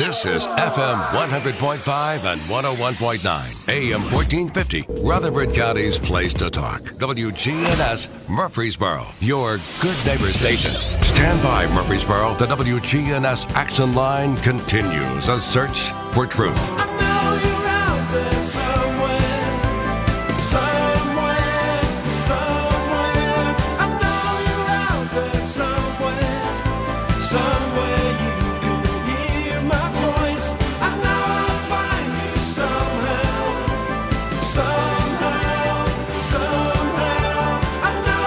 This is FM 100.5 and 101.9, AM 1450, Rutherford County's place to talk. WGNS Murfreesboro, your good neighbor station. Stand by, Murfreesboro. The WGNS Action Line continues a search for truth. I know you're out there somewhere. I know you're out there somewhere you can hear my voice. I know I'll find you somehow. I know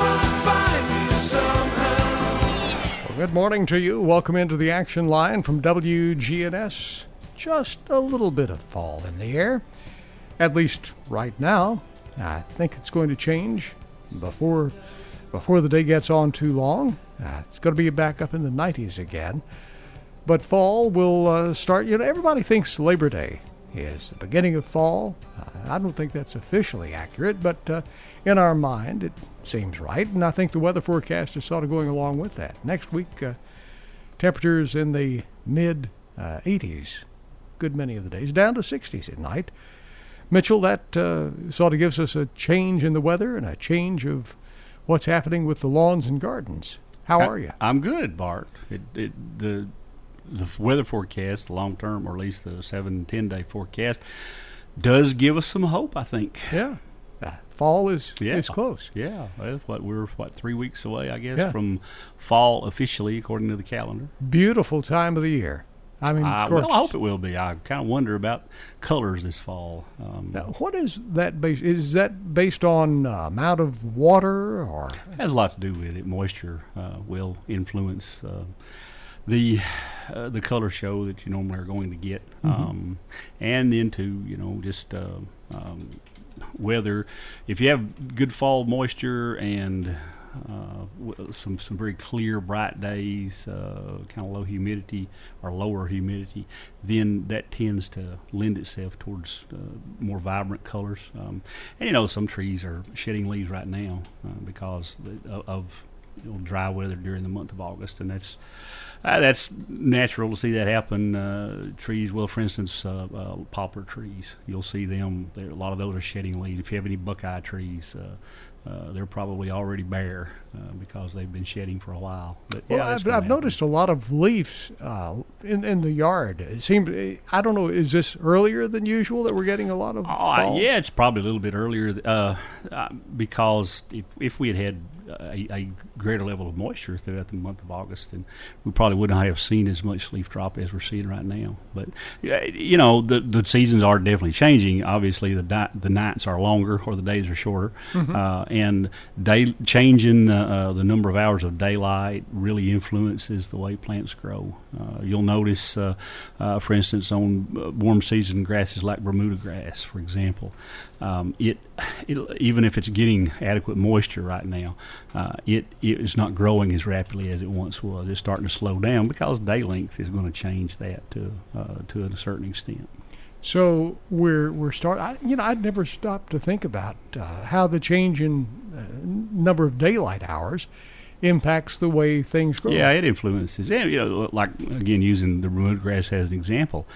I'll find you somehow. Well, good morning to you. Welcome into the Action Line from WGNS. Just a little bit of fall in the air, at least right now. I think it's going to change before the day gets on too long. It's going to be back up in the 90s again. But fall will start. Everybody thinks Labor Day is the beginning of fall. I don't think that's officially accurate, but in our mind it seems right. And I think the weather forecast is sort of going along with that. Next week, temperatures in the mid 80s. Good many of the days, down to 60s at night. Mitchell, that sort of gives us a change in the weather and a change of what's happening with the lawns and gardens. How are you? I'm good, Bart. The weather forecast, the long-term, or at least the 7-10 day forecast, does give us some hope, I think. Yeah. Fall is close. Yeah. We're 3 weeks away, I guess, from fall officially, according to the calendar. Beautiful time of the year. I mean, well, I hope it will be. I kind of wonder about colors this fall. Now, what is that based? Is that based on amount of water, or it has a lot to do with it? Moisture will influence the color show that you normally are going to get, and then to just weather. If you have good fall moisture and some very clear, bright days, kind of low humidity or lower humidity, then that tends to lend itself towards more vibrant colors. And some trees are shedding leaves right now because of dry weather during the month of August, and that's natural to see that happen. Trees, well, for instance, poplar trees, you'll see them. A lot of those are shedding leaves. If you have any buckeye trees, they're probably already bare because they've been shedding for a while. But I've noticed a lot of leaves in the yard. It seems, I don't know, is this earlier than usual that we're getting a lot of fall? Yeah, it's probably a little bit earlier because if we had a greater level of moisture throughout the month of August, then we probably wouldn't have seen as much leaf drop as we're seeing right now. But the seasons are definitely changing. Obviously, the nights are longer or the days are shorter, and changing the number of hours of daylight really influences the way plants grow. You'll notice, for instance, on warm season grasses like Bermuda grass, for example, it even if it's getting adequate moisture right now, it is not growing as rapidly as it once was. It's starting to slow down because day length is going to change that to a certain extent. So we're starting. I'd never stopped to think about how the change in number of daylight hours impacts the way things grow. Yeah, it influences. And like again, using the Bermuda grass as an example,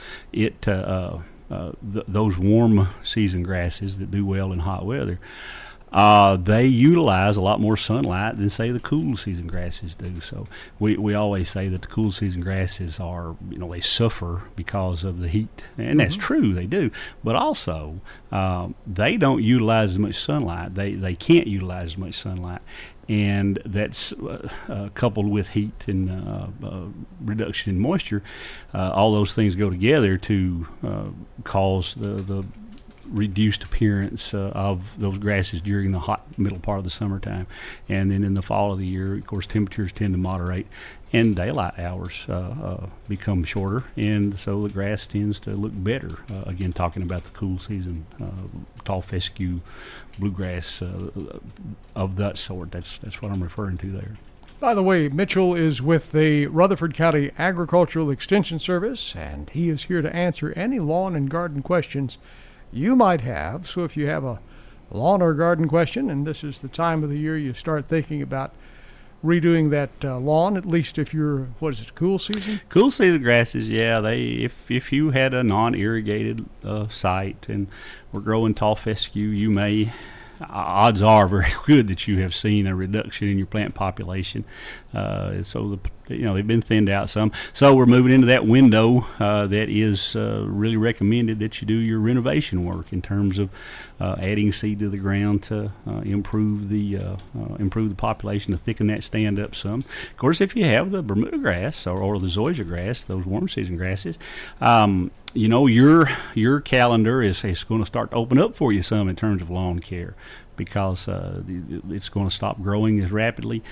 those warm season grasses that do well in hot weather, they utilize a lot more sunlight than, say, the cool season grasses do. So we always say that the cool season grasses are, they suffer because of the heat. And that's true, they do. But also, they don't utilize as much sunlight. They can't utilize as much sunlight. And that's coupled with heat and reduction in moisture. All those things go together to cause the reduced appearance of those grasses during the hot middle part of the summertime. And then in the fall of the year, of course, temperatures tend to moderate and daylight hours become shorter, and so the grass tends to look better. Again, talking about the cool season, tall fescue, bluegrass of that sort. That's what I'm referring to there. By the way, Mitchell is with the Rutherford County Agricultural Extension Service, and he is here to answer any lawn and garden questions you might have. So if you have a lawn or garden question, and this is the time of the year you start thinking about redoing that lawn, at least if you're, what is it, cool season? Cool season grasses, yeah. If you had a non-irrigated site and were growing tall fescue, you may. Odds are very good that you have seen a reduction in your plant population. So they've been thinned out some. So we're moving into that window that is really recommended that you do your renovation work in terms of adding seed to the ground to improve the population, to thicken that stand up some. Of course, if you have the Bermuda grass or the zoysia grass, those warm season grasses, your calendar is going to start to open up for you some in terms of lawn care, because it's going to stop growing as rapidly,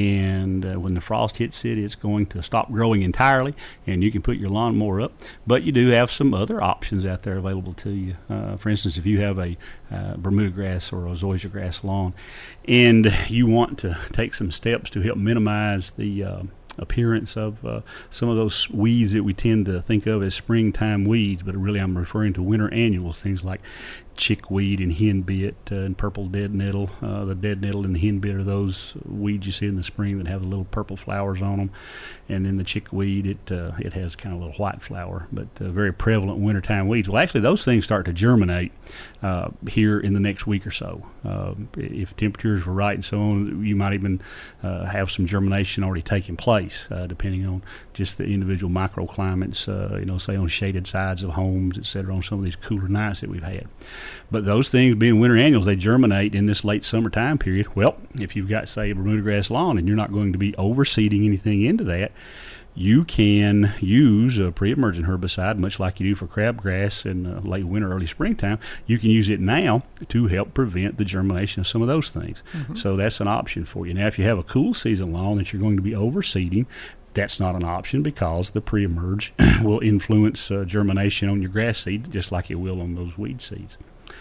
and when the frost hits it, it's going to stop growing entirely, and you can put your lawnmower up. But you do have some other options out there available to you. For instance, if you have a Bermuda grass or a zoysia grass lawn, and you want to take some steps to help minimize the appearance of some of those weeds that we tend to think of as springtime weeds, but really I'm referring to winter annuals, things like chickweed and henbit and purple dead nettle. The dead nettle and the henbit are those weeds you see in the spring that have the little purple flowers on them, and then the chickweed, it has kind of a little white flower, but very prevalent wintertime weeds. Well, actually, those things start to germinate here in the next week or so. If temperatures were right and so on, you might even have some germination already taking place, depending on just the individual microclimates, say on shaded sides of homes, et cetera, on some of these cooler nights that we've had. But those things being winter annuals, they germinate in this late summer time period. Well, if you've got, say, a Bermuda grass lawn and you're not going to be overseeding anything into that, you can use a pre-emergent herbicide, much like you do for crabgrass in late winter, early springtime. You can use it now to help prevent the germination of some of those things. Mm-hmm. So that's an option for you. Now, if you have a cool season lawn that you're going to be overseeding, that's not an option, because the pre-emerge will influence germination on your grass seed just like it will on those weed seeds.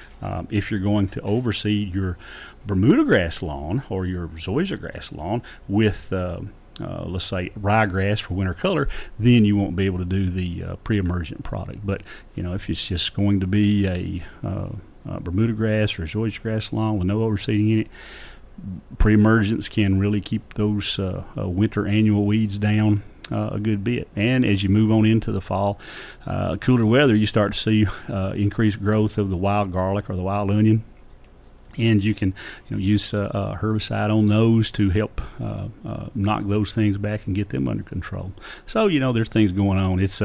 If you're going to overseed your Bermuda grass lawn or your zoysia grass lawn with let's say ryegrass for winter color, then you won't be able to do the pre-emergent product. But if it's just going to be a Bermuda grass or a zoysia grass lawn with no overseeding in it, pre-emergents can really keep those winter annual weeds down a good bit. And as you move on into the fall, cooler weather, you start to see increased growth of the wild garlic or the wild onion. And you can use herbicide on those to help knock those things back and get them under control. So, there's things going on. It's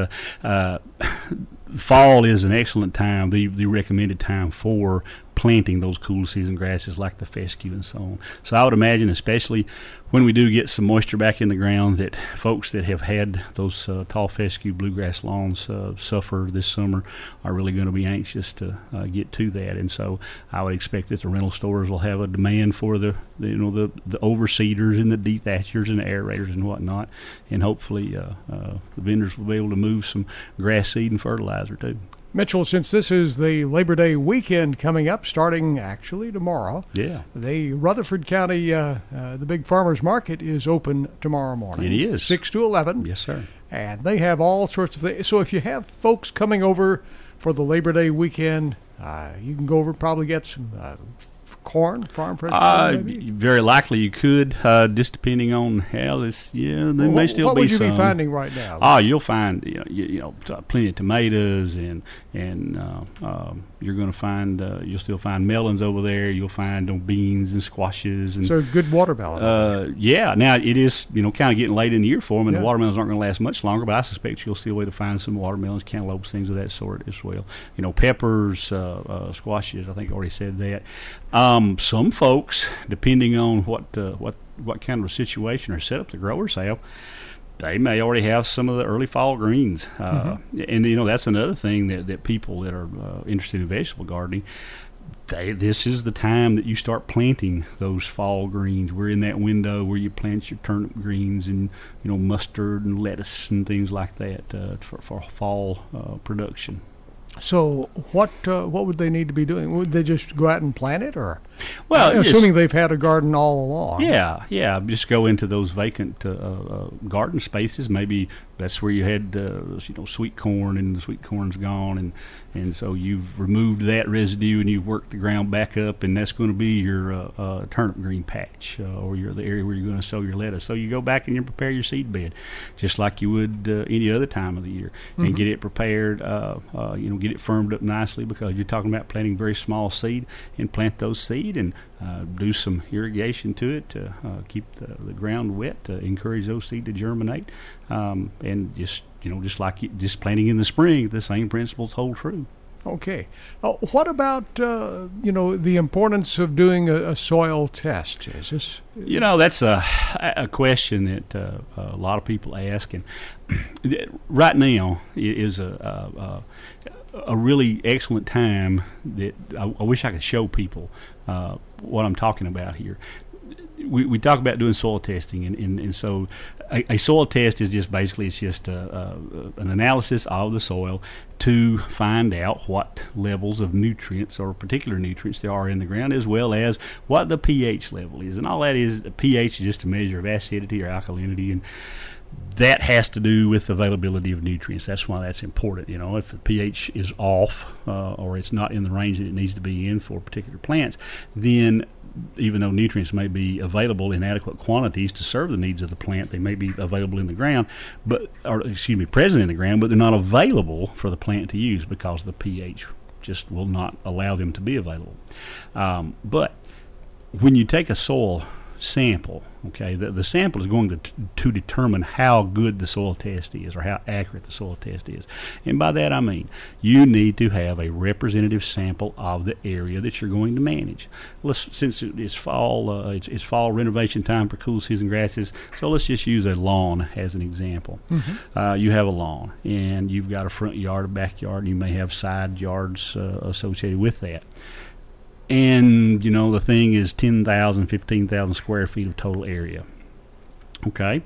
fall is an excellent time, the recommended time for planting those cool season grasses like the fescue and so on. So I would imagine, especially when we do get some moisture back in the ground, that folks that have had those tall fescue bluegrass lawns suffer this summer are really going to be anxious to get to that. And so I would expect that the rental stores will have a demand for the overseeders and the dethatchers and the aerators and whatnot, and hopefully the vendors will be able to move some grass seed and fertilizer too. Mitchell, since this is the Labor Day weekend coming up, starting actually tomorrow, the Rutherford County, the big farmers market is open tomorrow morning. It is. 6 to 11. Yes, sir. And they have all sorts of things. So if you have folks coming over for the Labor Day weekend, you can go over and probably get some corn, farm fresh corn, maybe? Very likely you could, just depending on how this. There may still what be would you some. be finding right now? You'll find plenty of tomatoes, and you're going to find you'll still find melons over there. You'll find beans and squashes, and so good watermelon. Now it is kind of getting late in the year for them, and the watermelons aren't going to last much longer. But I suspect you'll still be able to find some watermelons, cantaloupes, things of that sort as well. Peppers, squashes. I think I already said that. Some folks, depending on what kind of a situation or setup the growers have, they may already have some of the early fall greens. And that's another thing that people that are interested in vegetable gardening, this is the time that you start planting those fall greens. We're in that window where you plant your turnip greens and mustard and lettuce and things like that for fall production. So what would they need to be doing? Would they just go out and plant it, or Well, assuming they've had a garden all along? Yeah. Just go into those vacant garden spaces. Maybe that's where you had sweet corn, and the sweet corn's gone, and so you've removed that residue and you've worked the ground back up, and that's going to be your turnip green patch, or the area where you're going to sow your lettuce. So you go back and you prepare your seed bed, just like you would any other time of the year, and get it prepared. Get it firmed up nicely, because you're talking about planting very small seed, and plant those seed and do some irrigation to it to keep the ground wet, to encourage those seed to germinate, and just like just planting in the spring, the same principles hold true. Okay. What about the importance of doing a soil test? Is this? That's a question that a lot of people ask, and right now is a really excellent time that I wish I could show people what I'm talking about here. We talk about doing soil testing, and so a soil test is just basically an analysis of the soil to find out what levels of nutrients or particular nutrients there are in the ground, as well as what the pH level is. And all that is, pH is just a measure of acidity or alkalinity, and that has to do with availability of nutrients. That's why that's important. If the pH is off or it's not in the range that it needs to be in for particular plants, then even though nutrients may be available in adequate quantities to serve the needs of the plant, they may be available in the ground, present in the ground, but they're not available for the plant to use because the pH just will not allow them to be available. But when you take a soil sample, okay, the sample is going to determine how good the soil test is, or how accurate the soil test is. And by that I mean you need to have a representative sample of the area that you're going to manage. Since it's fall, it's fall renovation time for cool season grasses, so let's just use a lawn as an example. You have a lawn, and you've got a front yard, a backyard, and you may have side yards associated with that. And, the thing is 10,000, 15,000 square feet of total area. Okay?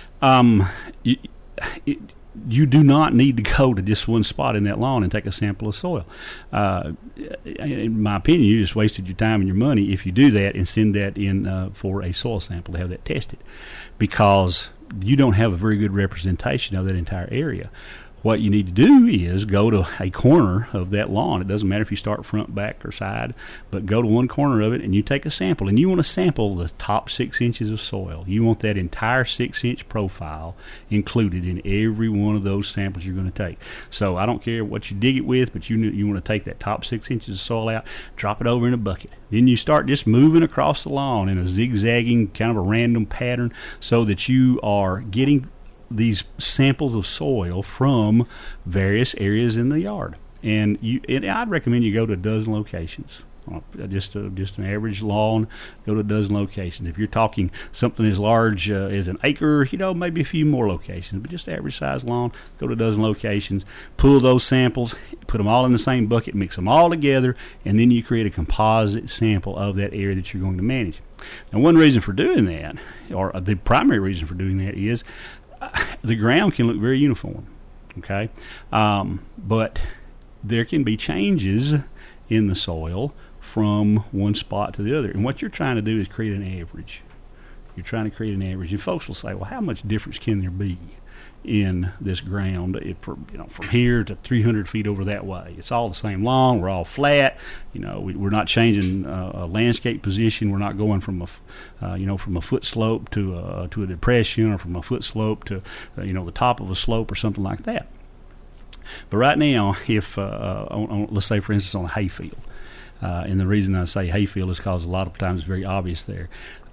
You do not need to go to just one spot in that lawn and take a sample of soil. In my opinion, you just wasted your time and your money if you do that and send that in for a soil sample to have that tested, because you don't have a very good representation of that entire area. What you need to do is go to a corner of that lawn. It doesn't matter if you start front, back, or side, but go to one corner of it and you take a sample. And you want to sample the top 6 inches of soil. You want that entire 6-inch profile included in every one of those samples you're going to take. So I don't care what you dig it with, but you want to take that top 6 inches of soil out, drop it over in a bucket. Then you start just moving across the lawn in a zigzagging kind of a random pattern, so that you are getting these samples of soil from various areas in the yard. And I'd recommend you go to a dozen locations. Just an average lawn, go to a dozen locations. If you're talking something as large as an acre, maybe a few more locations. But just average size lawn, go to a dozen locations, pull those samples, put them all in the same bucket, mix them all together, and then you create a composite sample of that area that you're going to manage. Now, one reason for doing that, or the primary reason for doing that, is the ground can look very uniform, okay? But there can be changes in the soil from one spot to the other. And what you're trying to do is create an average. You're trying to create an average. And folks will say, well, how much difference can there be in this ground from here to 300 feet over that way? It's all the same lawn. We're all flat. We're not changing a landscape position. We're not going from a foot slope to a depression, or from a foot slope to the top of a slope or something like that. But right now, if let's say, for instance, on a hayfield, and the reason I say hayfield is because a lot of times it's very obvious there.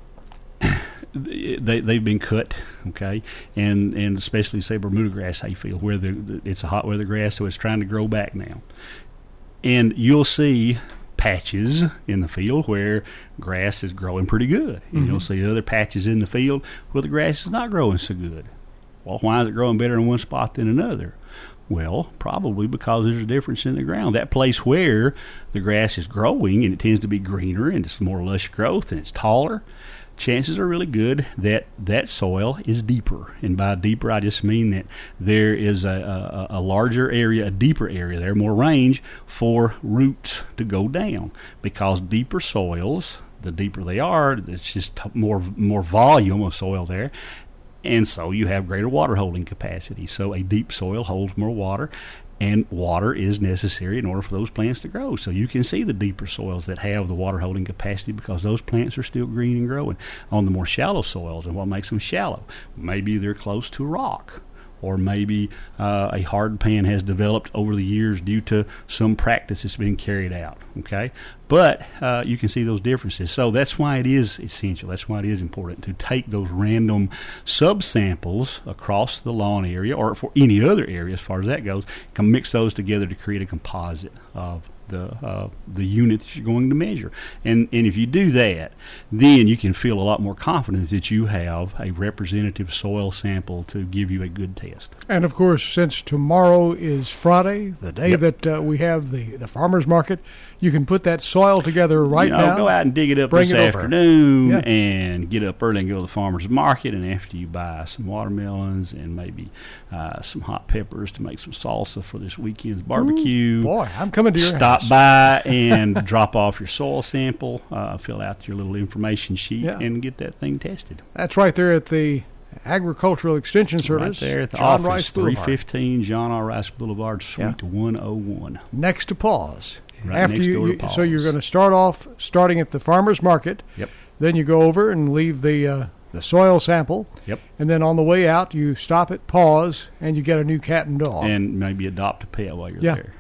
They've been cut, okay, and especially say Bermuda grass hayfield, where it's a hot weather grass, so it's trying to grow back now. And you'll see patches in the field where grass is growing pretty good, and you'll see other patches in the field where the grass is not growing so good. Well, why is it growing better in one spot than another? Well, probably because there's a difference in the ground. That place where the grass is growing, and it tends to be greener and it's more lush growth and it's taller, chances are really good that that soil is deeper. And by deeper, I just mean that there is a larger area, a deeper area there, more range for roots to go down. Because deeper soils, the deeper they are, it's just more volume of soil there. And so you have greater water holding capacity. So a deep soil holds more water, and water is necessary in order for those plants to grow. So you can see the deeper soils that have the water holding capacity because those plants are still green and growing. On the more shallow soils, and what makes them shallow? Maybe they're close to rock, or maybe a hard pan has developed over the years due to some practice that's been carried out, okay? But you can see those differences. So that's why it is essential. That's why it is important to take those random subsamples across the lawn area or for any other area as far as that goes, can mix those together to create a composite of the unit that you're going to measure. And if you do that, then you can feel a lot more confident that you have a representative soil sample to give you a good test. And of course, since tomorrow is Friday, the day that we have the farmer's market, you can put that soil together now. Go out and dig it up this afternoon and get up early and go to the farmer's market. And after you buy some watermelons and maybe some hot peppers to make some salsa for this weekend's barbecue. Ooh, boy, I'm coming to your house. Stop by and drop off your soil sample, fill out your little information sheet, and get that thing tested. That's right there at the Agricultural Extension Service. Right there at the John office, Rice Boulevard. 315 John R. Rice Boulevard, Suite 101. Next to Pause. Right After next you, door to Pause. So you're going to start off starting at the farmer's market. Yep. Then you go over and leave the soil sample. Yep. And then on the way out, you stop at Pause and you get a new cat and dog. And maybe adopt a pet while you're there.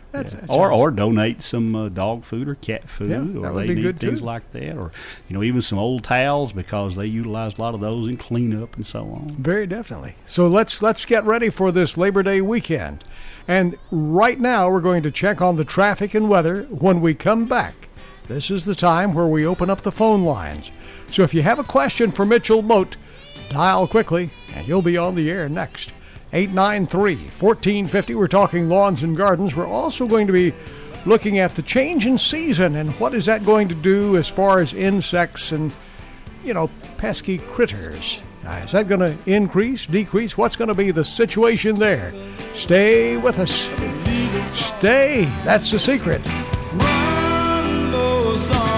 Or donate some dog food or cat food, or that would they be need good things too. like that, or even some old towels because they utilize a lot of those in cleanup and so on. Very definitely. So let's get ready for this Labor Day weekend. And right now we're going to check on the traffic and weather. When we come back, this is the time where we open up the phone lines. So if you have a question for Mitchell Moat, dial quickly and you'll be on the air next. 893-1450. We're talking lawns and gardens. We're also going to be looking at the change in season and what is that going to do as far as insects and, pesky critters. Is that going to increase, decrease? What's going to be the situation there? Stay with us. Stay. That's the secret. One more song.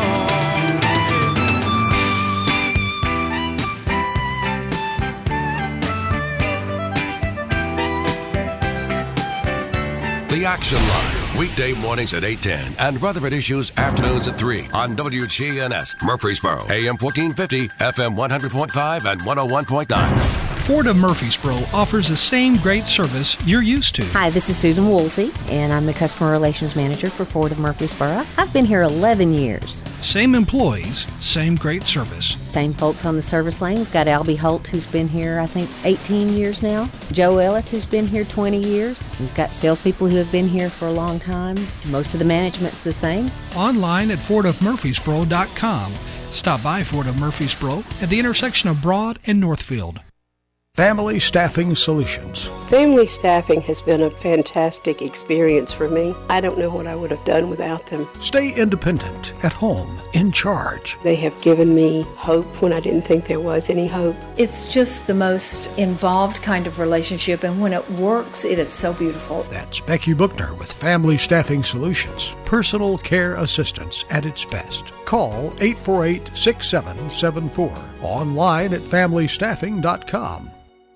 The Action Line, weekday mornings at 8:10 and Rutherford Issues afternoons at 3 on WGNS, Murfreesboro, AM 1450, FM 100.5 and 101.9. Ford of Murfreesboro offers the same great service you're used to. Hi, this is Susan Woolsey, and I'm the Customer Relations Manager for Ford of Murfreesboro. I've been here 11 years. Same employees, same great service. Same folks on the service lane. We've got Albie Holt, who's been here, I think, 18 years now. Joe Ellis, who's been here 20 years. We've got salespeople who have been here for a long time. Most of the management's the same. Online at FordofMurfreesboro.com. Stop by Ford of Murfreesboro at the intersection of Broad and Northfield. Family Staffing Solutions. Family staffing has been a fantastic experience for me. I don't know what I would have done without them. Stay independent, at home, in charge. They have given me hope when I didn't think there was any hope. It's just the most involved kind of relationship, and when it works, it is so beautiful. That's Becky Buchner with Family Staffing Solutions. Personal care assistance at its best. Call 848-6774. Online at FamilyStaffing.com.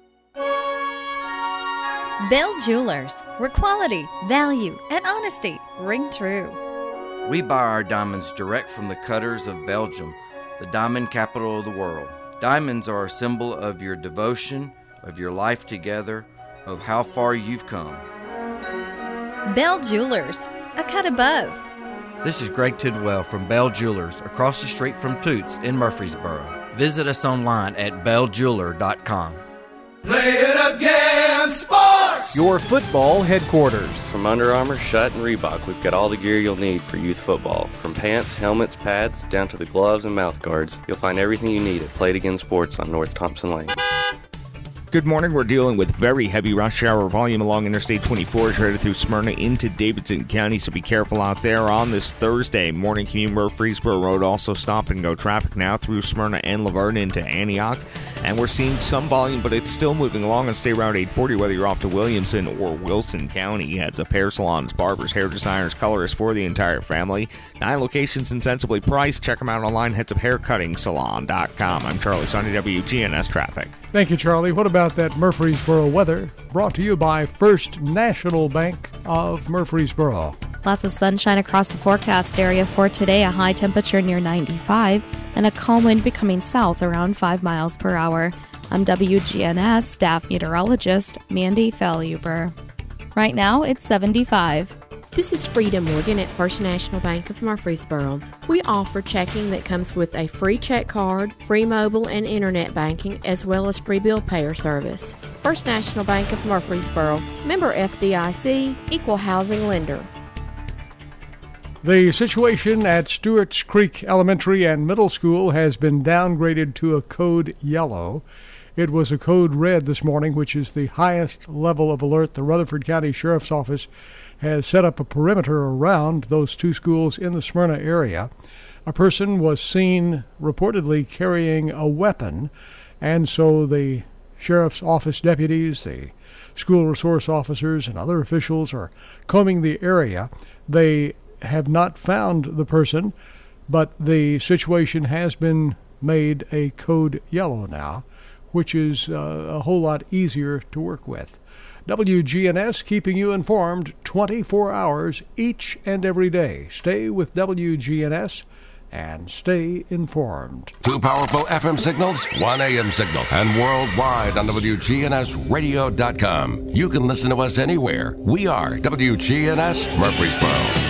Bell Jewelers, where quality, value, and honesty ring true. We buy our diamonds direct from the cutters of Belgium, the diamond capital of the world. Diamonds are a symbol of your devotion, of your life together, of how far you've come. Bell Jewelers, a cut above. This is Greg Tidwell from Bell Jewelers, across the street from Toots in Murfreesboro. Visit us online at belljeweler.com. Play it again, sports! Your football headquarters. From Under Armour, Schutt, and Reebok, we've got all the gear you'll need for youth football. From pants, helmets, pads, down to the gloves and mouth guards, you'll find everything you need at Play It Again Sports on North Thompson Lane. Good morning. We're dealing with very heavy rush hour volume along Interstate 24 as you're headed through Smyrna into Davidson County, so be careful out there on this Thursday. Morning commute Murfreesboro Road also stop and go traffic now through Smyrna and Laverne into Antioch. And we're seeing some volume, but it's still moving along on State Route 840, whether you're off to Williamson or Wilson County. Heads up hair salons, barbers, hair designers, colorists for the entire family. 9 locations and sensibly priced. Check them out online, headsuphaircuttingsalon.com. I'm Charlie Sonny, WGNS Traffic. Thank you, Charlie. What about that Murfreesboro weather? Brought to you by First National Bank of Murfreesboro. Lots of sunshine across the forecast area for today, a high temperature near 95, and a calm wind becoming south around 5 miles per hour. I'm WGNS staff meteorologist Mandy Felluber. Right now, it's 75. This is Frida Morgan at First National Bank of Murfreesboro. We offer checking that comes with a free check card, free mobile and internet banking, as well as free bill payer service. First National Bank of Murfreesboro, member FDIC, equal housing lender. The situation at Stewart's Creek Elementary and Middle School has been downgraded to a code yellow. It was a code red this morning, which is the highest level of alert. The Rutherford County Sheriff's Office has set up a perimeter around those two schools in the Smyrna area. A person was seen reportedly carrying a weapon, and so the Sheriff's Office deputies, the school resource officers, and other officials are combing the area. They have not found the person, but the situation has been made a code yellow now, which is a whole lot easier to work with. WGNS keeping you informed 24 hours each and every day. Stay with WGNS and stay informed. 2 powerful FM signals, 1 AM signal, and worldwide on WGNSradio.com. You can listen to us anywhere. We are WGNS Murfreesboro.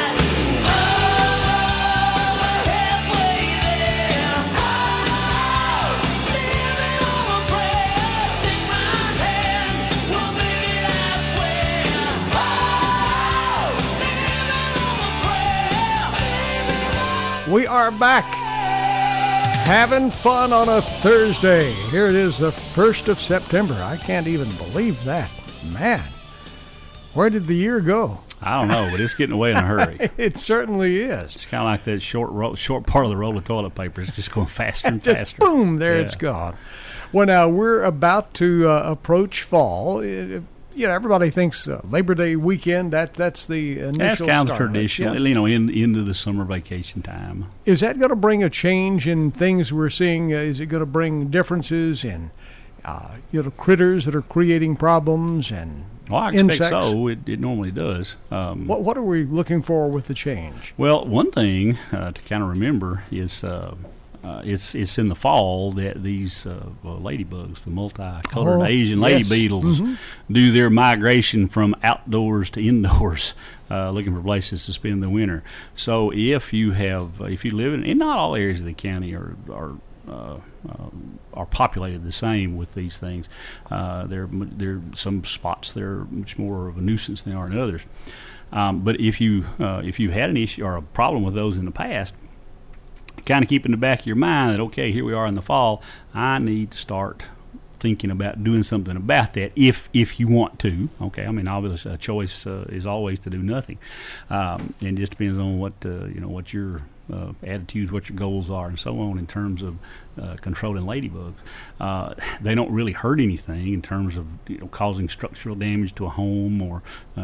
We are back, having fun on a Thursday. Here it is, the 1st of September. I can't even believe that. Man, where did the year go? I don't know, but it's getting away in a hurry. It certainly is. It's kind of like that short part of the roll of toilet paper. It's just going faster and just faster. Boom, there it's gone. Well, now, we're about to approach fall. Everybody thinks Labor Day weekend, that's the initial That's kind of start. traditional, into the summer vacation time. Is that going to bring a change in things we're seeing? Is it going to bring differences in critters that are creating problems and I expect insects? so. It normally does. What are we looking for with the change? Well, one thing to kind of remember is it's in the fall that these ladybugs, the multicolored Asian lady beetles, do their migration from outdoors to indoors, looking for places to spend the winter. So if you live in not all areas of the county are populated the same with these things. There are some spots that are much more of a nuisance than are in others. But if you had an issue or a problem with those in the past, kind of keep in the back of your mind that, okay, here we are in the fall, I need to start thinking about doing something about that if you want to. Okay, I mean, obviously a choice is always to do nothing. And it just depends on what your attitudes, what your goals are, and so on in terms of controlling ladybugs. They don't really hurt anything in terms of causing structural damage to a home or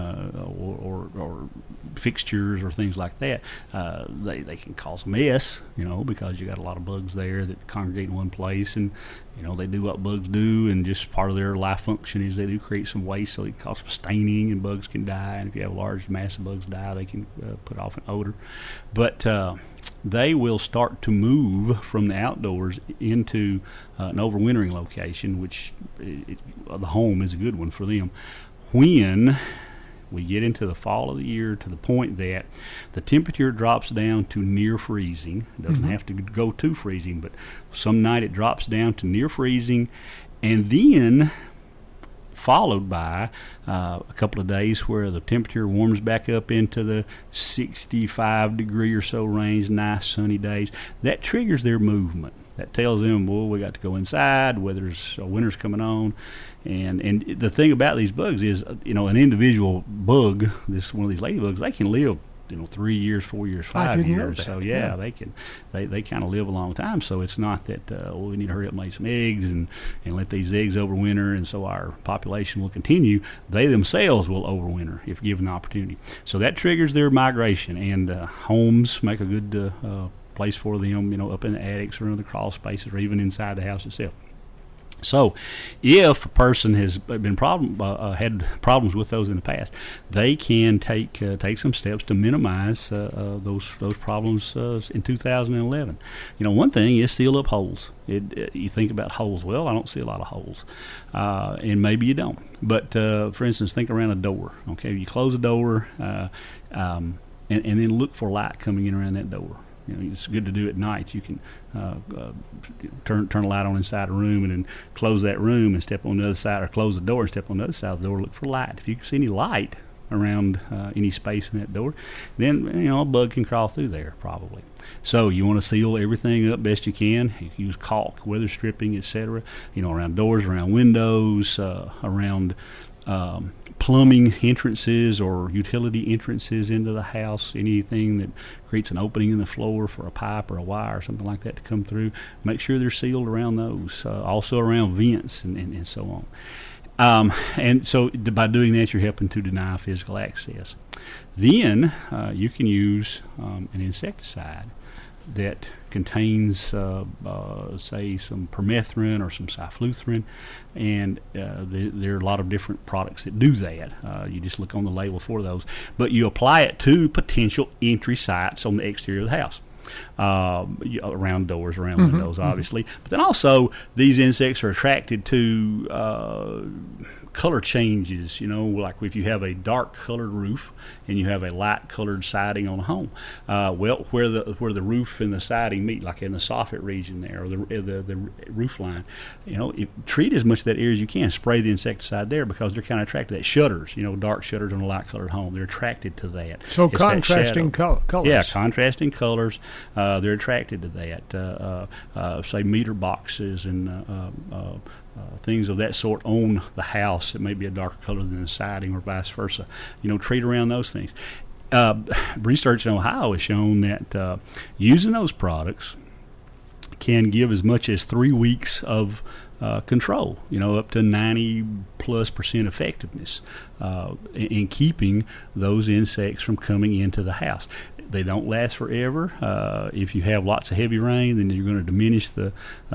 fixtures or things like that. They can cause a mess, because you got a lot of bugs there that congregate in one place, and they do what bugs do, and just part of their life function is they do create some waste, so it can cause some staining, and bugs can die. And if you have a large mass of bugs die, they can put off an odor. But they will start to move from the outdoors into an overwintering location, which the home is a good one for them. When we get into the fall of the year to the point that the temperature drops down to near freezing. It doesn't have to go to freezing, but some night it drops down to near freezing, and then followed by a couple of days where the temperature warms back up into the 65 degree or so range, nice sunny days. That triggers their movement. That tells them, well, we got to go inside, winter's coming on. And the thing about these bugs is, an individual bug, one of these ladybugs, they can live 3 years, 4 years, 5 I didn't know years. that. So yeah, they kind of live a long time. So it's not that we need to hurry up and lay some eggs and let these eggs overwinter, and so our population will continue. They themselves will overwinter if given the opportunity. So that triggers their migration, and homes make a good place for them. Up in the attics or in the crawl spaces, or even inside the house itself. So, if a person has been had problems with those in the past, they can take some steps to minimize those problems in 2011. One thing is seal up holes. You think about holes. Well, I don't see a lot of holes, and maybe you don't. But for instance, think around a door. Okay, you close a door, and then look for light coming in around that door. It's good to do at night. You can turn a light on inside a room, and then close that room and step on the other side, or close the door and step on the other side of the door. Look for light. If you can see any light around any space in that door, then a bug can crawl through there probably. So you want to seal everything up best you can. You can use caulk, weather stripping, etc. Around doors, around windows, around plumbing entrances or utility entrances into the house. Anything that creates an opening in the floor for a pipe or a wire or something like that to come through, make sure they're sealed around those. Also around vents and so on. And so by doing that, you're helping to deny physical access. Then you can use an insecticide that contains, say, some permethrin or some cyfluthrin, and there are a lot of different products that do that. You just look on the label for those, but you apply it to potential entry sites on the exterior of the house. Around doors, around windows, obviously. But then also, these insects are attracted to color changes, like if you have a dark colored roof and you have a light colored siding on a home, where the roof and the siding meet, like in the soffit region there, or the roof line, treat as much of that area as you can. Spray the insecticide there, because they're kind of attracted to that. Shutters, dark shutters on a light colored home, they're attracted to that. So it's contrasting colors. Yeah, contrasting colors. They're attracted to that. Say meter boxes and things of that sort on the house that may be a darker color than the siding, or vice versa. Treat around those things. Research in Ohio has shown that using those products can give as much as 3 weeks of control, up to 90+% effectiveness in keeping those insects from coming into the house. They don't last forever. If you have lots of heavy rain, then you're going to diminish the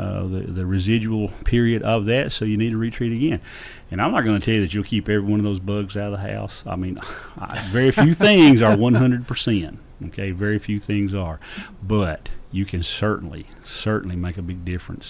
residual period of that, so you need to retreat again. And I'm not going to tell you that you'll keep every one of those bugs out of the house. I mean, very few things are 100%. Okay, very few things are, but you can certainly make a big difference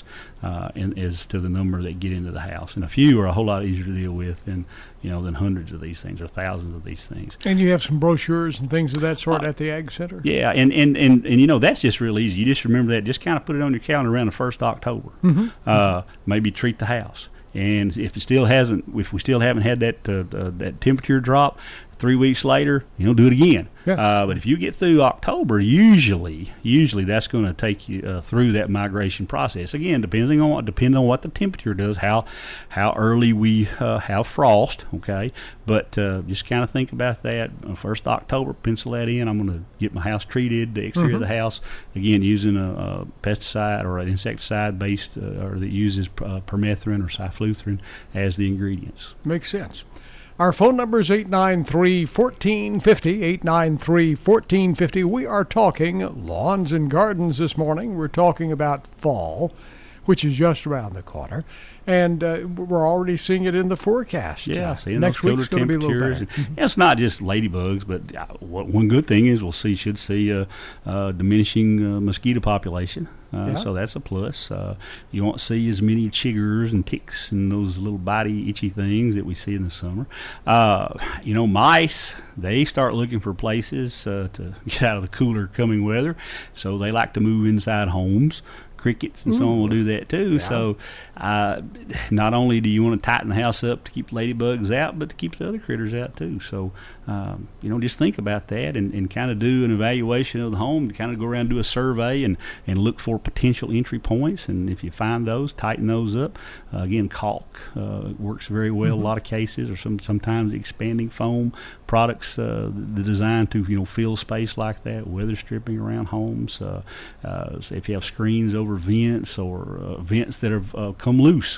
as to the number that get into the house. And a few are a whole lot easier to deal with than hundreds of these things or thousands of these things. And you have some brochures and things of that sort at the Ag Center. Yeah, and that's just real easy. You just remember that. Just kind of put it on your calendar around the 1st of October. Maybe treat the house. And if we still haven't had that temperature drop 3 weeks later, do it again. Yeah. But if you get through October, usually that's going to take you through that migration process. Again, depending on what the temperature does, how early we have frost. Okay, but just kind of think about that. 1st October, pencil that in. I'm going to get my house treated, the exterior of the house, again using a pesticide or an insecticide based or that uses permethrin or cyfluthrin as the ingredients. Makes sense. Our phone number is 893-1450, 893-1450. We are talking lawns and gardens this morning. We're talking about fall, which is just around the corner. And we're already seeing it in the forecast. Yeah, next week's going to be a little better. It's not just ladybugs, but one good thing is should see a diminishing mosquito population. So that's a plus. You won't see as many chiggers and ticks and those little bitey, itchy things that we see in the summer. Mice, they start looking for places to get out of the cooler coming weather, so they like to move inside homes. crickets and so on will do that too. Yeah. So not only do you want to tighten the house up to keep ladybugs out, but to keep the other critters out too. So just think about that and kind of do an evaluation of the home, to kind of go around and do a survey and look for potential entry points. And if you find those, tighten those up. Again, caulk works very well in a lot of cases, or sometimes expanding foam products designed to fill space like that. Weather stripping around homes. So if you have screens over vents or vents that have come loose,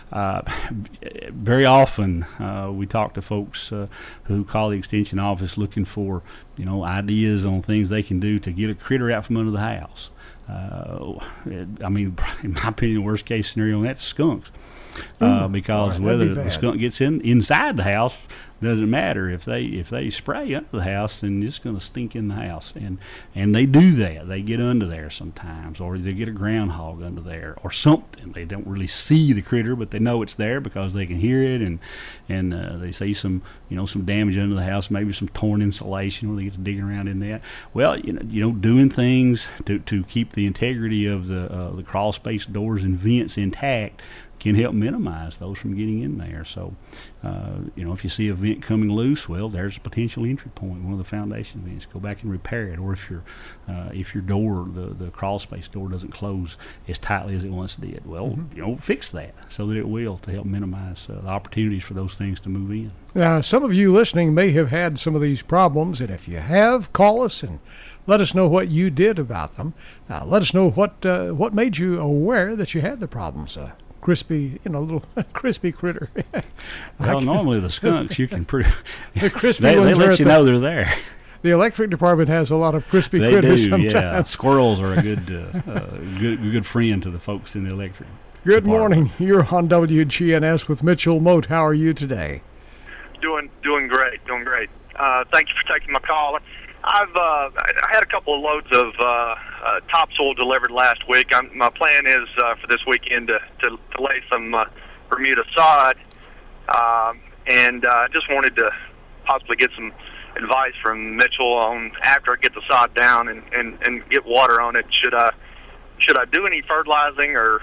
very often we talk to folks who call the extension office looking for ideas on things they can do to get a critter out from under the house. In my opinion, the worst case scenario on that's skunks. Because whether the skunk gets inside the house doesn't matter. If they spray under the house, then it's going to stink in the house, and they do that. They get under there sometimes, or they get a groundhog under there, or something. They don't really see the critter, but they know it's there because they can hear it, and they see some damage under the house, maybe some torn insulation where they get to digging around in that. Well, doing things to keep the integrity of the crawl space doors and vents intact can help minimize those from getting in there. So, if you see a vent coming loose, well, there's a potential entry point, one of the foundation vents. Go back and repair it. Or if your door, the crawl space door, doesn't close as tightly as it once did, well, fix that so that it will, to help minimize the opportunities for those things to move in. Now, some of you listening may have had some of these problems, and if you have, call us and let us know what you did about them. Let us know what made you aware that you had the problems. Crispy, little crispy critter. Well, normally the skunks, you can the crispy they ones let you know they're there. The electric department has a lot of crispy they critters do, sometimes. Yeah. Squirrels are a good friend to the folks in the electric Good department. morning. You're on WGNS with Mitchell Mote. How are you today? Doing great. Thank you for taking my call. I had a couple of loads of topsoil delivered last week. My plan is for this weekend to lay some Bermuda sod, and I just wanted to possibly get some advice from Mitchell on, after I get the sod down and get water on it, should I do any fertilizing or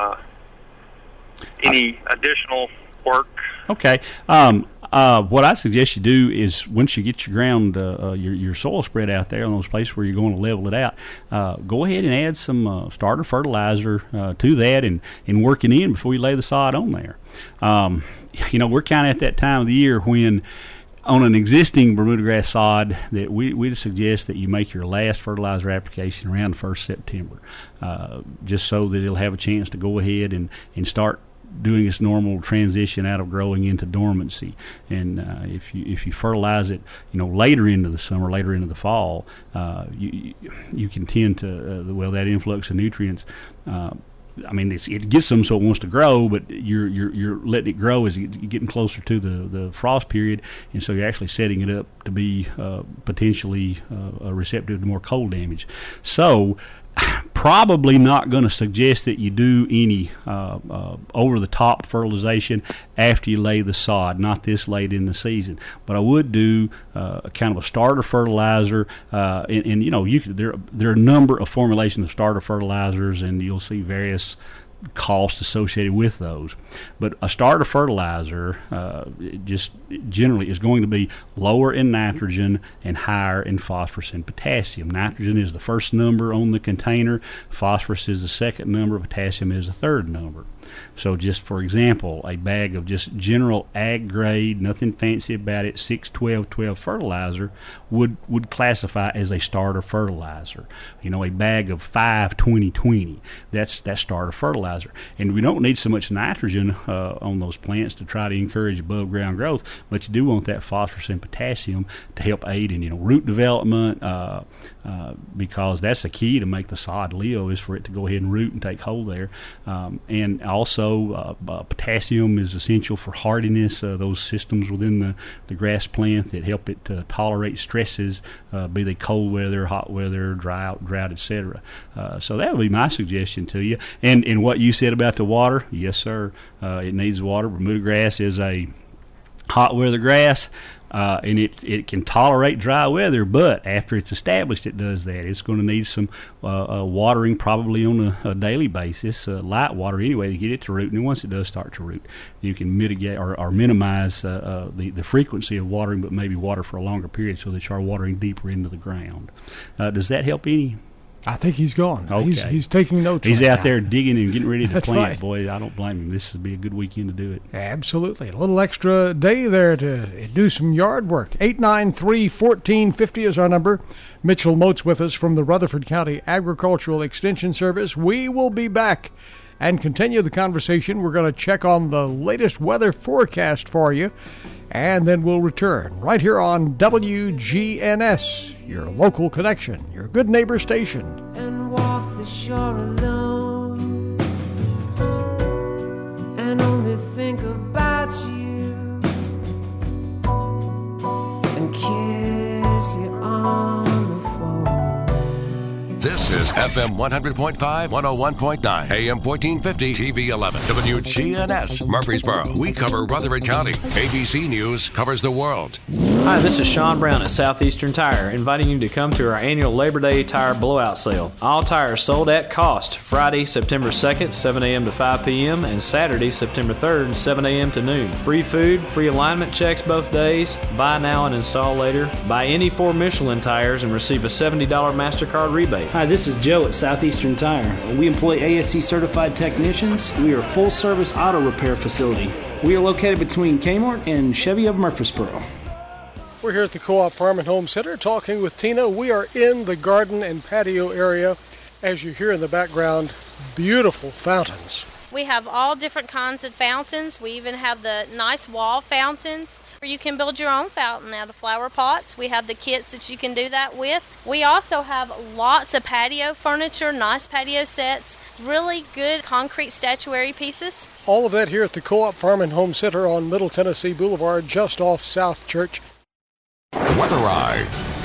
any additional work? Okay. What I suggest you do is, once you get your ground, your soil spread out there on those places where you're going to level it out, go ahead and add some starter fertilizer to that and work it in before you lay the sod on there. We're kind of at that time of the year when, on an existing Bermuda grass sod, that we'd suggest that you make your last fertilizer application around the 1st September, just so that it'll have a chance to go ahead and start doing its normal transition out of growing into dormancy. And if you fertilize it, later into the summer, later into the fall, you can tend to that influx of nutrients. It gets them so it wants to grow, but you're letting it grow as you're getting closer to the frost period, and so you're actually setting it up to be potentially receptive to more cold damage. So, probably not going to suggest that you do any over-the-top fertilization after you lay the sod, not this late in the season. But I would do kind of a starter fertilizer, there are a number of formulations of starter fertilizers, and you'll see various cost associated with those. But a starter fertilizer just generally is going to be lower in nitrogen and higher in phosphorus and potassium. Nitrogen is the first number on the container, phosphorus is the second number, potassium is the third number. So just for example, a bag of just general ag grade, nothing fancy about it, 6-12-12 fertilizer would classify as a starter fertilizer. A bag of 5-20-20, that's starter fertilizer. And we don't need so much nitrogen on those plants to try to encourage above ground growth, but you do want that phosphorus and potassium to help aid in root development, because that's the key to make the sod live, is for it to go ahead and root and take hold there. And also potassium is essential for hardiness, those systems within the grass plant that help it tolerate stresses, be they cold weather, hot weather, drought, etc. So that would be my suggestion to you. And what you said about the water, yes sir, it needs water. Bermuda grass is a hot weather grass. And it can tolerate dry weather, but after it's established, it does that. It's going to need some watering, probably on a daily basis, light water anyway, to get it to root. And then once it does start to root, you can mitigate or minimize the frequency of watering, but maybe water for a longer period so that you are watering deeper into the ground. Does that help any? I think he's gone. Okay. He's taking notes. He's right out now. there digging and getting ready to That's plant. right. Boy, I don't blame him. This would be a good weekend to do it. Absolutely. A little extra day there to do some yard work. 893-1450 is our number. Mitchell Moats with us from the Rutherford County Agricultural Extension Service. We will be back and continue the conversation. We're going to check on the latest weather forecast for you, and then we'll return right here on WGNS, your local connection, your good neighbor station. And walk the shore alone and only think about you and kiss you on the phone. This is FM 100.5, 101.9, AM 1450, TV 11, WGNS, Murfreesboro. We cover Rutherford County. ABC News covers the world. Hi, this is Sean Brown at Southeastern Tire, inviting you to come to our annual Labor Day tire blowout sale. All tires sold at cost. Friday, September 2nd, 7 a.m. to 5 p.m., and Saturday, September 3rd, 7 a.m. to noon. Free food, free alignment checks both days. Buy now and install later. Buy any 4 Michelin tires and receive a $70 MasterCard rebate. Hi, this is Joe at Southeastern Tire. We employ ASC certified technicians. We are a full service auto repair facility. We are located between Kmart and Chevy of Murfreesboro. We're here at the Co-op Farm and Home Center talking with Tina. We are in the garden and patio area. As you hear in the background, beautiful fountains. We have all different kinds of fountains. We even have the nice wall fountains where you can build your own fountain out of flower pots. We have the kits that you can do that with. We also have lots of patio furniture, nice patio sets, really good concrete statuary pieces. All of that here at the Co-op Farm and Home Center on Middle Tennessee Boulevard, just off South Church. Weather Eye.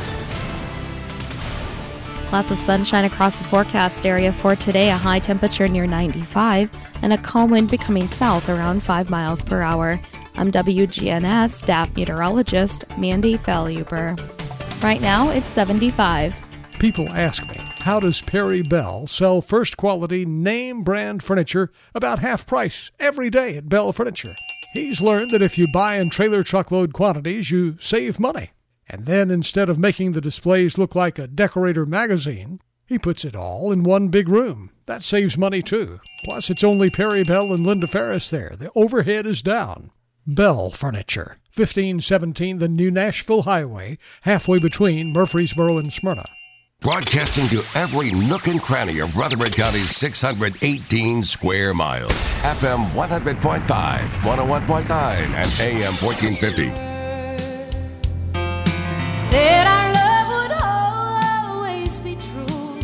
Lots of sunshine across the forecast area for today, a high temperature near 95, and a calm wind becoming south around 5 miles per hour. I'm WGNS staff meteorologist Mandy Felluber. Right now, it's 75. People ask me, how does Perry Bell sell first quality name brand furniture about half price every day at Bell Furniture? He's learned that if you buy in trailer truckload quantities, you save money. And then instead of making the displays look like a Decorator magazine, he puts it all in one big room. That saves money too. Plus, it's only Perry Bell and Linda Ferris there. The overhead is down. Bell Furniture, 1517 the New Nashville Highway, halfway between Murfreesboro and Smyrna. Broadcasting to every nook and cranny of Rutherford County's 618 square miles. FM 100.5, 101.9, and AM 1450. Said our love would always be true.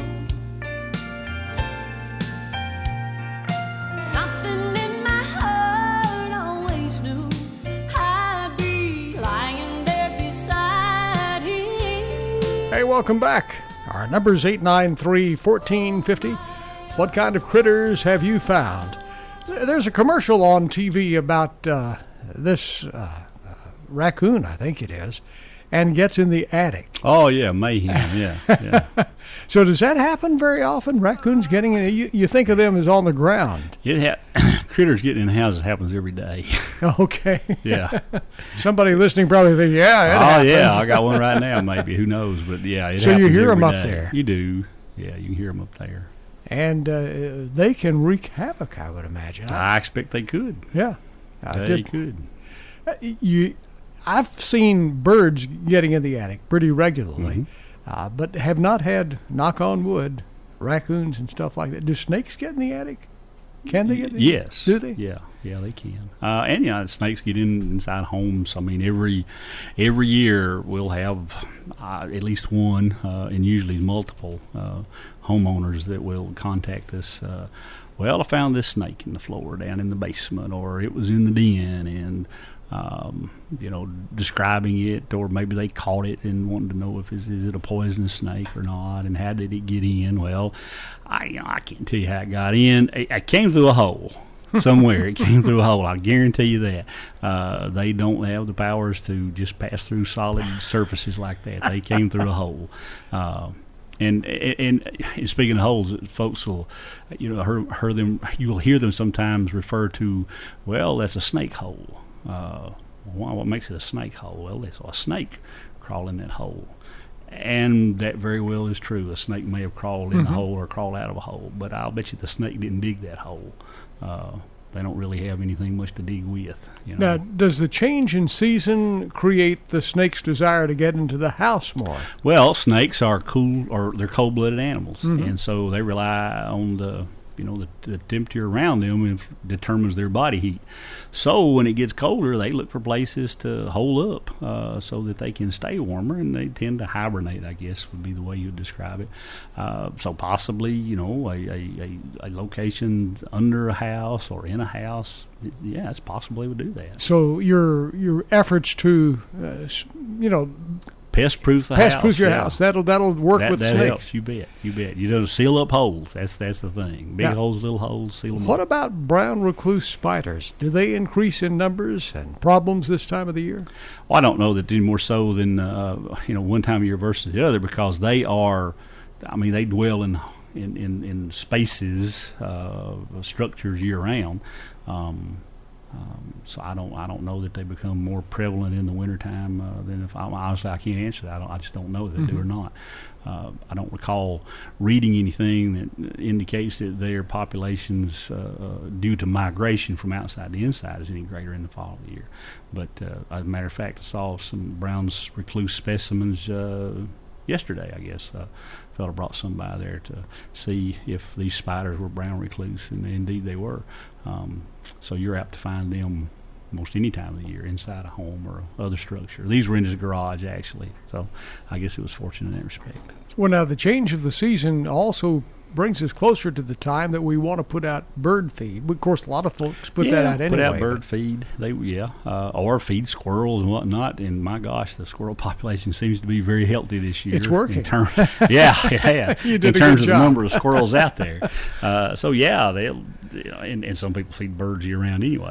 Something in my heart always knew I'd be lying there beside him. Hey, welcome back. Our number's 893-1450. What kind of critters have you found? There's a commercial on TV about this raccoon, I think it is, and gets in the attic. Oh, yeah, mayhem, yeah. So does that happen very often? Raccoons getting in? You think of them as on the ground. Critters getting in houses happens every day. Okay. Yeah. Somebody listening probably think, it happens. Yeah, I got one right now maybe. Who knows? But, yeah, it so happens you hear them every up day. there. You do. Yeah, you can hear them up there. And they can wreak havoc, I would imagine. I expect they could. Yeah. They could. I've seen birds getting in the attic pretty regularly, but have not had, knock on wood, raccoons and stuff like that. Do snakes get in the attic? Can they get in the attic? Yes. Do they? Yeah, they can. And snakes get inside homes. I mean, every year we'll have at least one, and usually multiple homeowners that will contact us. Well, I found this snake in the floor down in the basement, or it was in the den, and describing it, or maybe they caught it and wanted to know if is it a poisonous snake or not, and how did it get in? Well, I can't tell you how it got in. It came through a hole. somewhere. It came through a hole. I guarantee you that. They don't have the powers to just pass through solid surfaces like that. They came through a hole. And speaking of holes, folks will, you'll hear them sometimes refer to, well, that's a snake hole. What makes it a snake hole? Well, there's a snake crawling in that hole. And that very well is true. A snake may have crawled in a hole or crawled out of a hole, but I'll bet you the snake didn't dig that hole. They don't really have anything much to dig with. Now, does the change in season create the snake's desire to get into the house more? Well, snakes are they're cold-blooded animals, and so they rely on the temperature around them determines their body heat. So when it gets colder, they look for places to hole up so that they can stay warmer, and they tend to hibernate, I guess would be the way you'd describe it. So possibly, a location under a house or in a house, it's possible they would do that. So your efforts to, pest-proof the house. Pest-proof your house. That'll work with that snakes. Helps. You bet. You don't seal up holes. That's the thing. Big holes, little holes, seal them up. What about brown recluse spiders? Do they increase in numbers and problems this time of the year? Well, I don't know that any more so than one time of year versus the other, because they are. I mean, they dwell in spaces, structures year round. So I don't know that they become more prevalent in the wintertime than if honestly I can't answer that. I just don't know if they do or not. I don't recall reading anything that indicates that their populations due to migration from outside to inside is any greater in the fall of the year. But as a matter of fact, I saw some brown recluse specimens yesterday, I guess. A fellow brought some by there to see if these spiders were brown recluse, and indeed they were. So you're apt to find them most any time of the year inside a home or other structure. These were in his garage, actually, so I guess it was fortunate in that respect. Well, now the change of the season also brings us closer to the time that we want to put out bird feed. Of course, a lot of folks put that out anyway. Put out bird feed. Or feed squirrels and whatnot. And my gosh, the squirrel population seems to be very healthy this year. It's working. You did a good in terms of job. the number of squirrels out there. They'll. And some people feed birds year round anyway.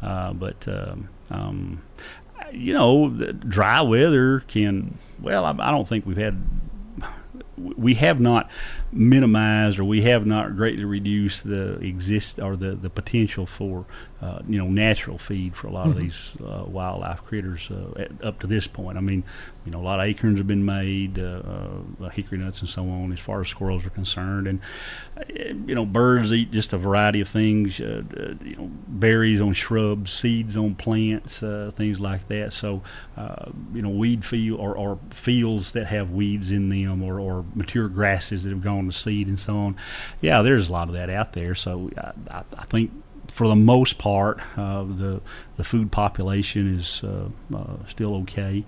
Dry weather can. Well, I don't think we have not minimized, or we have not greatly reduced the potential for natural feed for a lot of these wildlife critters up to this point. I mean, a lot of acorns have been made, hickory nuts and so on, as far as squirrels are concerned, and birds eat just a variety of things, berries on shrubs, seeds on plants, things like that. So weed field or fields that have weeds in them, or mature grasses that have gone to seed and so on. Yeah, there's a lot of that out there. So I think for the most part, the food population is still okay.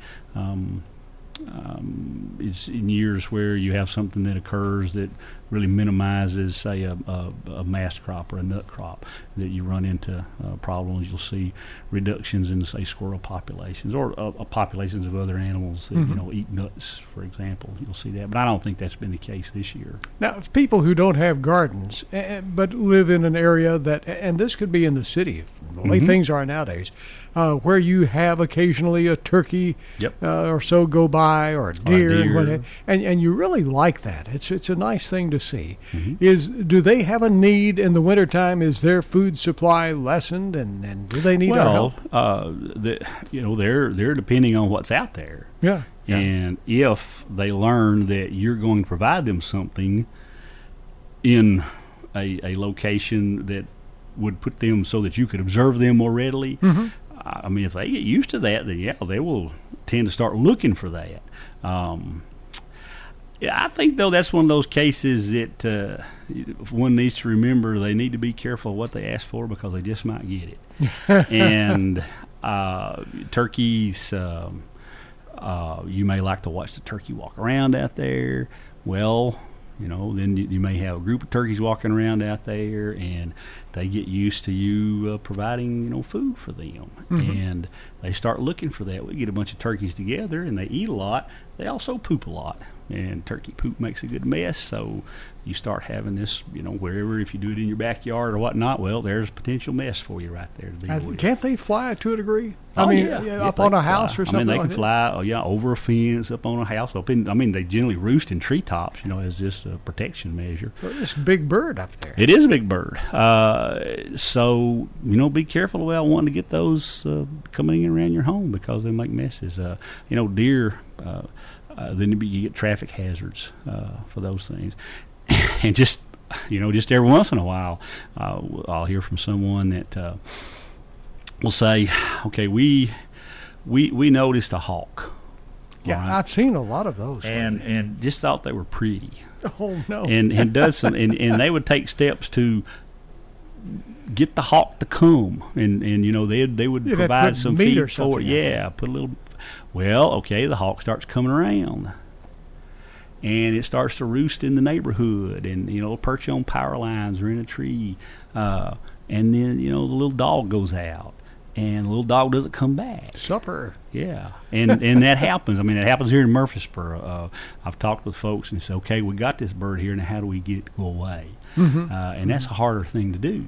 It's in years where you have something that occurs that really minimizes, say, a mast crop or a nut crop, that you run into problems. You'll see reductions in, say, squirrel populations or populations of other animals that eat nuts, for example. You'll see that, but I don't think that's been the case this year. Now, if people who don't have gardens but live in an area that, and this could be in the city, the way things are nowadays, where you have occasionally a turkey or so go by, or a deer, and you really like that. It's a nice thing to see. Do they have a need in the wintertime? Is their food supply lessened, and do they need our help? They're depending on what's out there. Yeah. And if they learn that you're going to provide them something in a location that would put them so that you could observe them more readily, I mean, if they get used to that, then they will tend to start looking for that. I think, though, that's one of those cases that one needs to remember they need to be careful what they ask for, because they just might get it. And turkeys, you may like to watch the turkey walk around out there. Well, then you may have a group of turkeys walking around out there, and they get used to you providing, food for them. And they start looking for that. We get a bunch of turkeys together, and they eat a lot. they also poop a lot. And turkey poop makes a good mess, so you start having this, wherever, if you do it in your backyard or whatnot, well, there's a potential mess for you right there to deal with. Can't they fly to a degree? Yeah, up on a house or something they like can that? fly, over a fence, up on a house. They generally roost in treetops, as just a protection measure. So this big bird up there. It is a big bird. So, be careful about wanting to get those coming in around your home because they make messes. Deer... then you get traffic hazards for those things, and just every once in a while, I'll hear from someone that will say, "Okay, we noticed a hawk." Yeah, right? I've seen a lot of those, and just thought they were pretty. Oh no! And does some, and they would take steps to get the hawk to come, and they would provide some feed feed for it. Yeah, put a little. Well, okay, the hawk starts coming around, and it starts to roost in the neighborhood, and it'll perch on power lines or in a tree, and then the little dog goes out, and the little dog doesn't come back. Supper. Yeah, and that happens. It happens here in Murfreesboro. I've talked with folks and said, okay, we got this bird here, now how do we get it to go away? Mm-hmm. And that's a harder thing to do.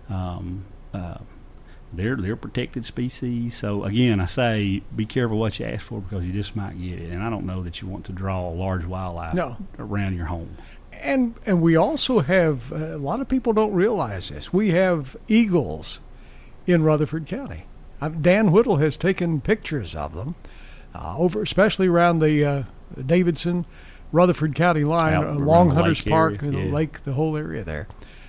They're protected species, so again, I say be careful what you ask for because you just might get it. And I don't know that you want to draw large wildlife around your home. And we also have a lot of people don't realize this. We have eagles in Rutherford County. Dan Whittle has taken pictures of them especially around the Davidson, Rutherford County line, Long Hunters Park, and the lake, the whole area there,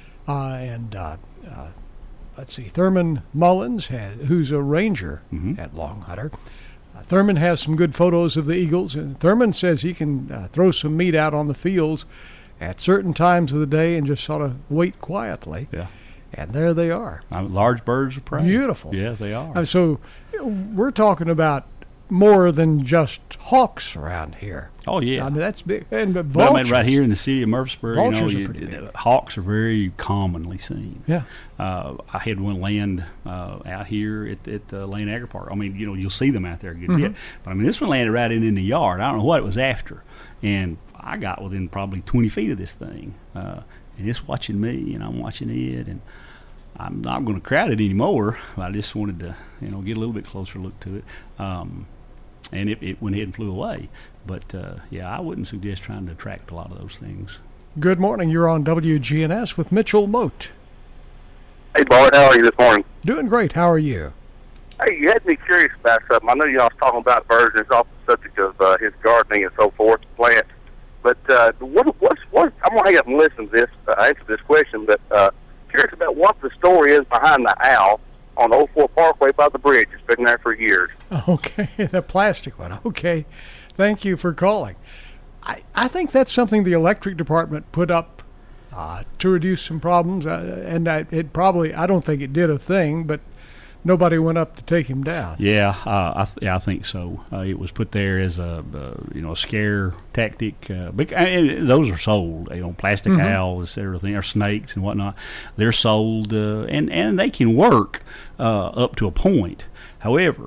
let's see, Thurman Mullins, who's a ranger at Long Hunter. Thurman has some good photos of the eagles, and Thurman says he can throw some meat out on the fields at certain times of the day and just sort of wait quietly. Yeah. And there they are. Large birds of prey. Beautiful. Yes, they are. So we're talking about more than just hawks around here. Oh, yeah. That's big. And vultures. Right here in the city of Murfreesboro, vultures are pretty big. Hawks are very commonly seen. Yeah. I had one land out here at the Lane Agri Park. You'll see them out there a good bit. But, this one landed right in the yard. I don't know what it was after. And I got within probably 20 feet of this thing. And it's watching me, and I'm watching it. And I'm not going to crowd it anymore. I just wanted to, get a little bit closer look to it. And it went ahead and flew away. But, I wouldn't suggest trying to attract a lot of those things. Good morning. You're on WGNS with Mitchell Mote. Hey, Bart. How are you this morning? Doing great. How are you? Hey, you had me curious about something. I know y'all was talking about birds, and it's off the subject of his gardening and so forth, plants. But what I'm going to hang up and listen to this, answer this question, but curious about what the story is behind the owl on Old Fort Parkway by the bridge. It's been there for years. Okay, the plastic one. Okay, thank you for calling. I think that's something the electric department put up to reduce some problems, and I don't think it did a thing, but nobody went up to take him down. Yeah, I think so. It was put there as a scare tactic. Those are sold. Plastic owls, everything, or snakes and whatnot. They're sold, and they can work up to a point. However,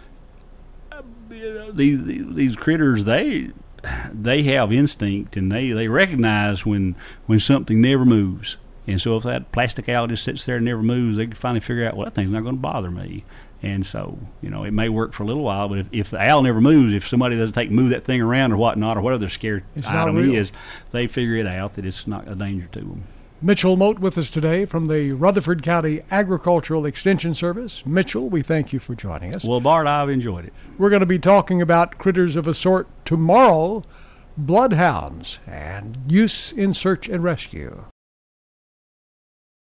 these critters, they have instinct, and they recognize when something never moves. And so if that plastic owl just sits there and never moves, they can finally figure out, well, that thing's not going to bother me. And so, it may work for a little while, but if the owl never moves, if somebody doesn't move that thing around or whatnot, or whatever their scare item is, they figure it out that it's not a danger to them. Mitchell Mote with us today from the Rutherford County Agricultural Extension Service. Mitchell, we thank you for joining us. Well, Bart, I've enjoyed it. We're going to be talking about critters of a sort tomorrow, bloodhounds, and use in search and rescue.